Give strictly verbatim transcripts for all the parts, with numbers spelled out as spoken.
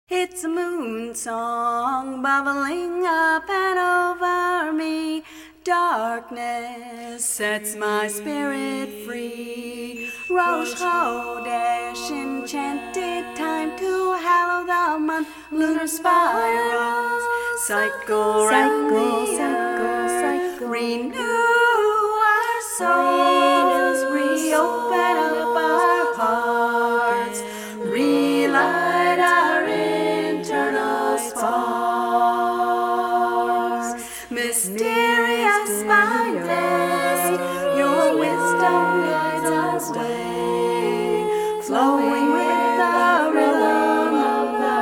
It's a moon song bubbling up and over me. Darkness sets my spirit free. Rosh Chodesh, enchanted time to hallow the month. Lunar spirals, cycle round the earth. Renew our souls, reopen up our hearts, relight our internal sparks. Mysterious mountains, your wisdom guides us way, flowing with the rhythm of the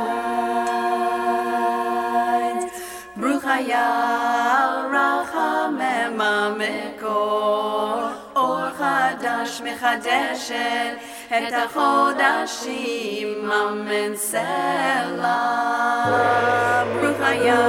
tides. Baruch Haya Rachamem Hamekor, Or Chadash Mechadeshet את החודשים, אמן סלע. ברוך היה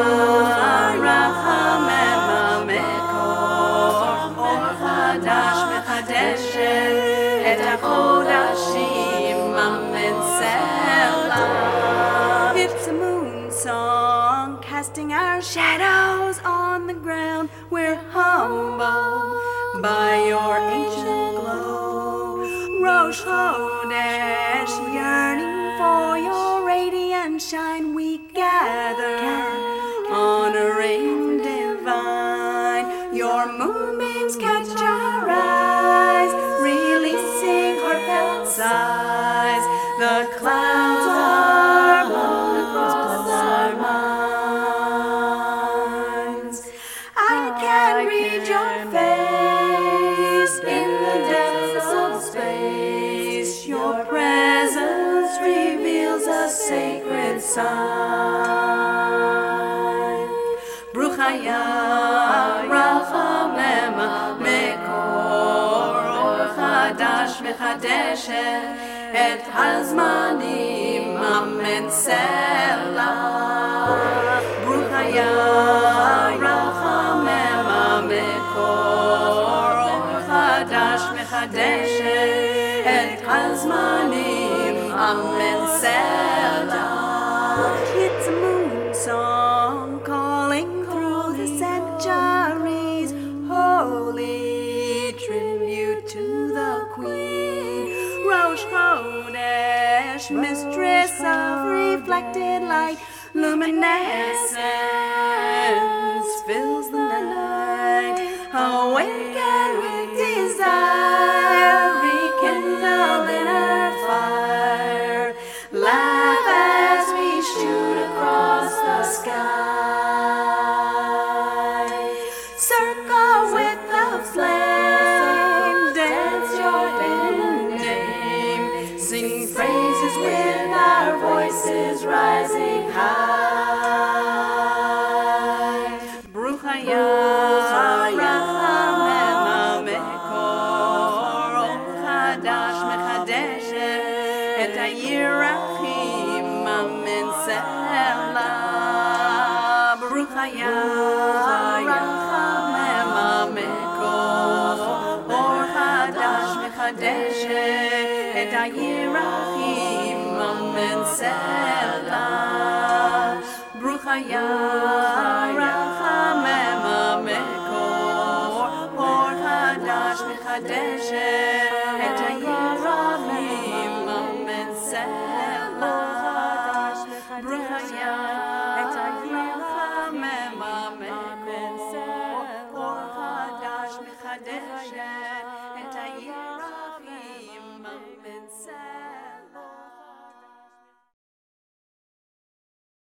רחמם המקור, אור חדש מחדשת את החודשים, אמן סלע. It's a moon song, casting our shadows on the ground. We're humbled by your ancient glow. Rosh Chodesh, yearning for your radiant shine, we gather, honoring divine. Your moonbeams catch our eyes, releasing heartfelt sighs. The clouds are blown across our minds. I can read your face in the depths of space. Your presence reveals a sacred sign. Baruch Haya Rachamem Hamekor, Or Chadash Mechadeshet et Hazmanim, Amen Sela. Baruch Haya Rachamem Hamekor, Or Chadash Mechadeshet et Hazmanim, Amen Sela. It's a moon song calling through the centuries, holy tribute to the Queen. Rosh Chodesh, mistress of reflected light, luminescence fills the night. Awaken with desire, rekindle inner fire. Laugh as we shoot across the sky. Circle with the flame, dance your hidden name. Sing praises with our voices rising high. Baruch Haya Rachamem Hamekor, Or Chadash Mechadeshet et Hayirachim, Amen Sela. Baruch Haya Rachamem Hamekor, Or Chadash Mechadeshet et Hayirachim, Amen Sela. Baruch Haya Rachamem Hamekor, Or Chadash Mechadeshet et Hayirachim, Amen Sela. Baruch Haya Rachamem Hamekor, Or Chadash Mechadeshet